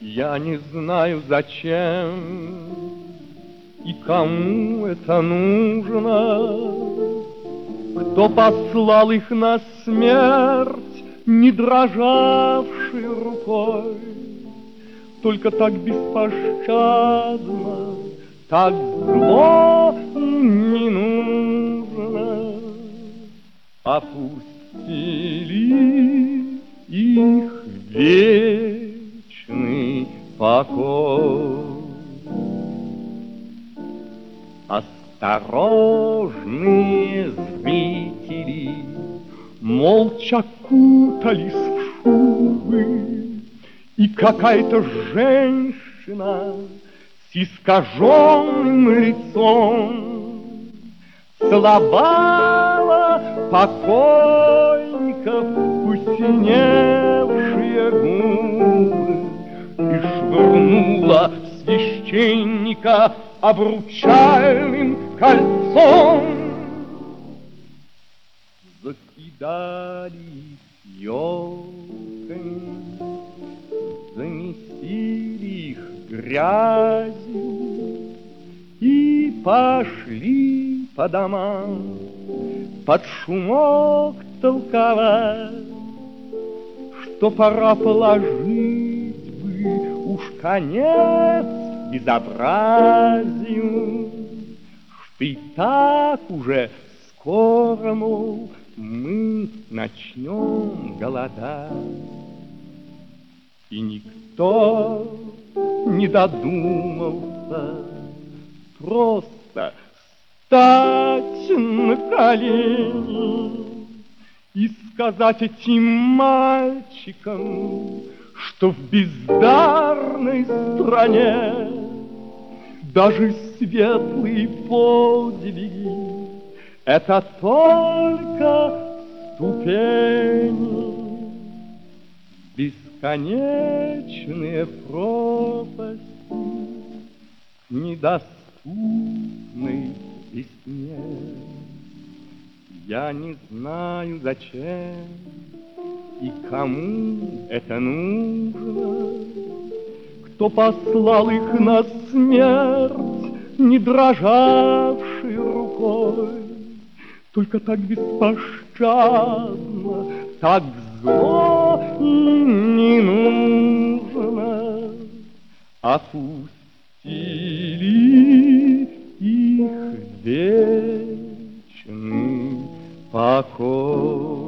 Я не знаю, зачем и кому это нужно, кто послал их на смерть, не дрожавшей рукой. Только так беспощадно, так зло не нужно. Опустили их вечный покой. Осторожные зрители молча кутались в шубы, и какая-то женщина с искаженным лицом целовала покойников посиневшие губы и швырнула священника обручальным кольцом. Закидали елками, замесили их грязью и пошли по домам под шумок толковать, что пора положить бы уж конец безобразию, что и так уже скоро, мол, мы начнем голодать. И никто не додумался просто стать на колени и сказать этим мальчикам, что в бездарной стране даже светлые подвиги — это только ступени. Бесконечные пропасти к недоступной весне. Я не знаю, зачем и кому это нужно, кто послал их на смерть, не дрожавшей рукой. Только так беспощадно, так зло им не нужно. Опустили их вечный покой.